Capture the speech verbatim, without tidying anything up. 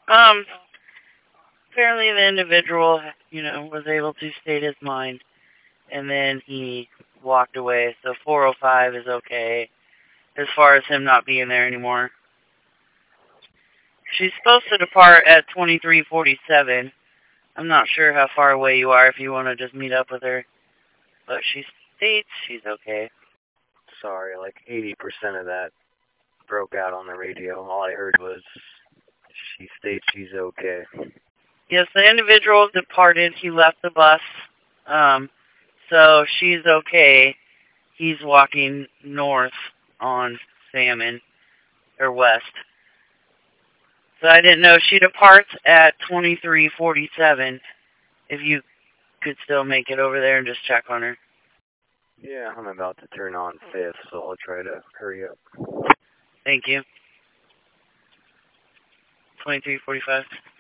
Um, apparently the individual, you know, was able to state his mind, and then he walked away. So four oh five is okay, as far as him not being there anymore. She's supposed to depart at twenty-three forty-seven. I'm not sure how far away you are if you want to just meet up with her. But she states she's okay. Sorry, like eighty percent of that broke out on the radio. All I heard was she states she's okay. Yes, the individual departed. He left the bus. Um, so she's okay. He's walking north on Salmon, or west. So I didn't know she departs at twenty-three forty-seven. If you could still make it over there and just check on her. Yeah, I'm about to turn on fifth, so I'll try to hurry up. Thank you. twenty-three forty-five.